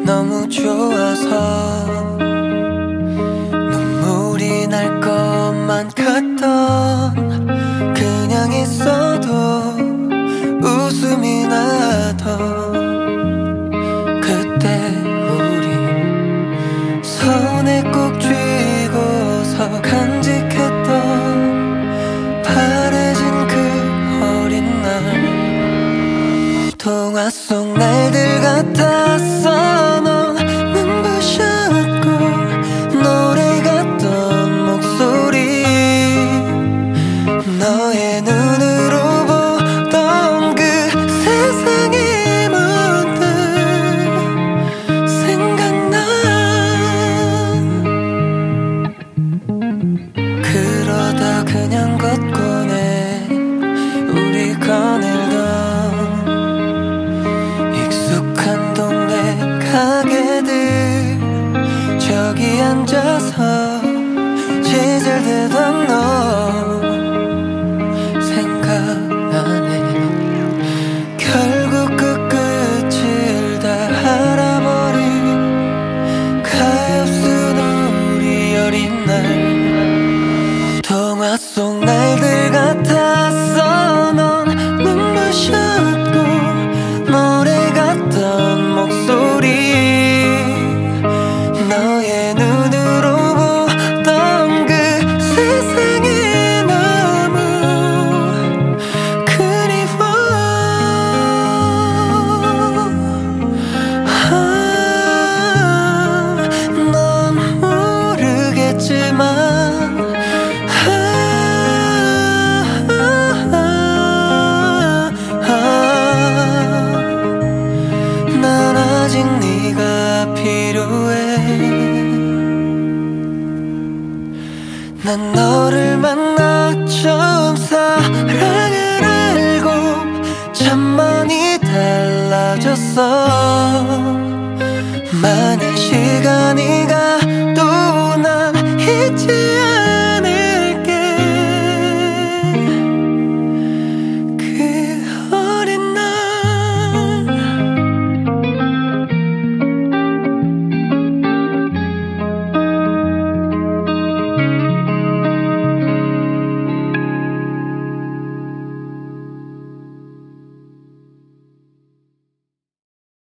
너무 좋아서 눈물이 날 것만 같던, 그냥 있어도 웃음이 나던 그때 우리 손에 꼭 쥐고서 간직했던 바래진 그 어린 날. 동화 속 날들 같았어. 넌 눈부셨고 노래 같던 목소리, 너의 눈으로 보던 그 세상이 문득 생각나. 그러다 그냥 걷곤 해. 우리 거닐던 익숙한 동네 가게들, 저기 앉아서 지질대던 너 생각나네. 결국 그 끝을 다 알아버린 가엾은 우리 어린 날. 동화 속 날들 같았어. 넌 눈부셨고 노래 같던 목소리, 너의 눈으로 보던 그 세상이 너무 그리워. 넌 모르겠지만 난 아직 네가 필요해. 난 너를 만나